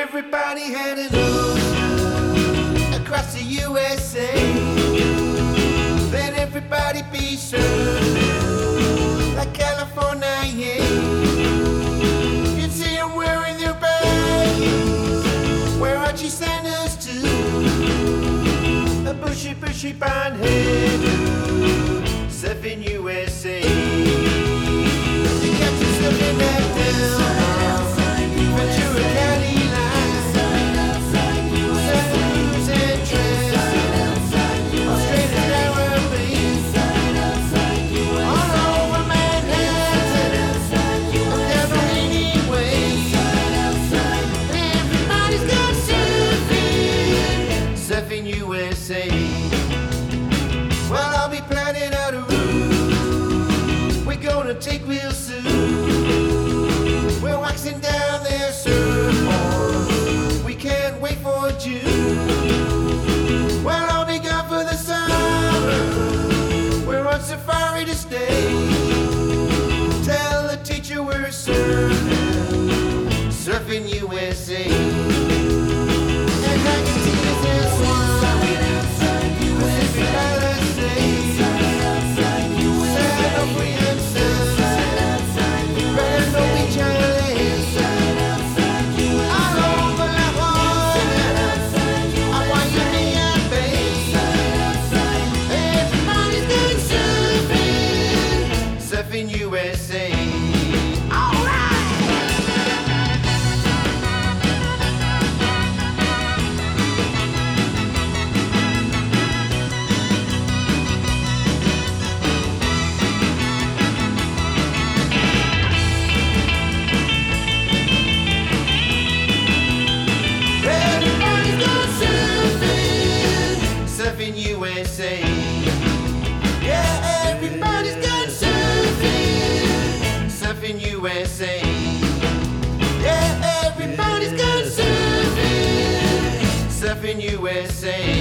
Everybody heading loose across the USA. Let everybody be served like California, yeah. You see them wearing their bags where Archie Sanders too. A bushy, bushy blonde head, surfing USA. You got to surfing that down Ventura County line. Santa Cruz and Trent, Australia, Caribbean, all over Manhattan, up down the Rainy Way. Everybody's got surfing, surfing USA. Well, I'll be planning out a route we're gonna take real soon. We're waxing down their surfboard. We can't wait for June. Well, I'll be gone for the summer. We're on safari to stay. Tell the teacher we're surfing, surfing USA. And I can see this is one. Pacific Palisades, Santa Fe and Brando Beach Island, all over La Jolla, Hawaii and Bay. Everybody's going surfing, surfing USA. All right. Everybody's going surfing, surfing USA. Yeah, everybody's going surfing, surfing USA. Yeah, everybody's going surfing, surfing USA.